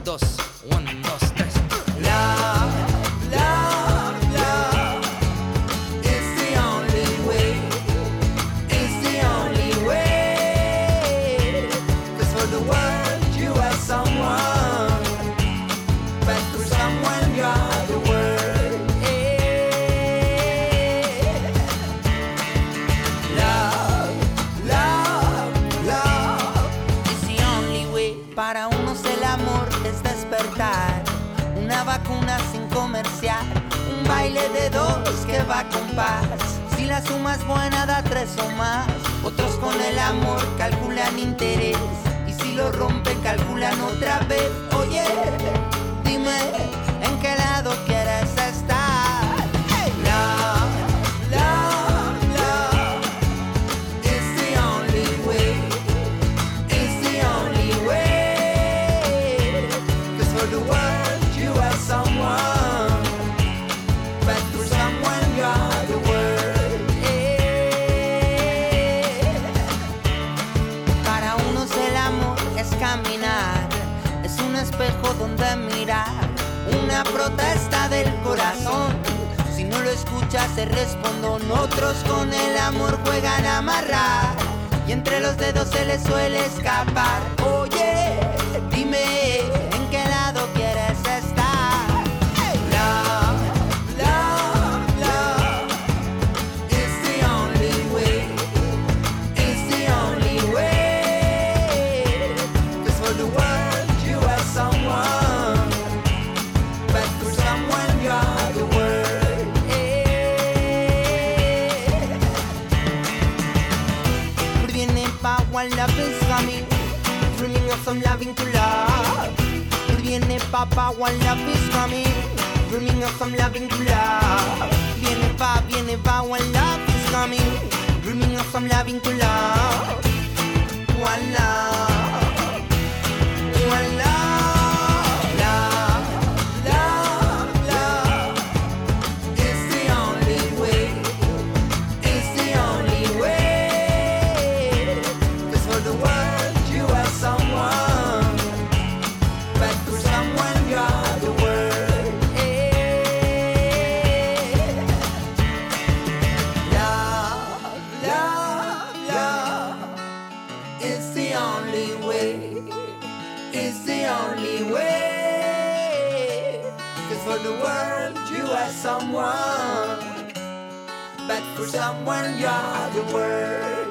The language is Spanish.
dos, un, dos, tres. Love, love, love is the only way. It's the only way. 'Cause for the world you are someone, but for someone you are the world. Love, love, love is the only way. Para unos el amor es despertar, una vacuna sin comercial, un baile de dos que va con paz. Si la suma es buena da tres o más. Otros con el amor calculan interés, y si lo rompen calculan otra vez. Oye, dime en qué lado quieres estar. Hey. Love, love, love is the only way. It's the only way. 'Cause for the world you are someone, but for someone you are the world. Para unos el amor es caminar, es un espejo donde mirar, una protesta del corazón. Si no lo escuchas se respondón. Otros con el amor juegan a amarrar, y entre los dedos se les suele escapar. Oye, dime en qué lado quieres estar. Hey. Love, love, love is the only way. It's the only way. 'Cause for the world you are someone, but for someone you are the world. Viene pa' one love is coming, dreaming of some loving to love. Viene pa' one love is coming, dreaming of some loving to love. Viene pa' one love is coming, dreaming of some loving to love. One love, one love, love, love, love is the only way. It's the only way. 'Cause for the world you are someone, but for someone you are the world. Love, love, love is the only way. It's the only way. 'Cause for the world you are someone, but for someone you are the world.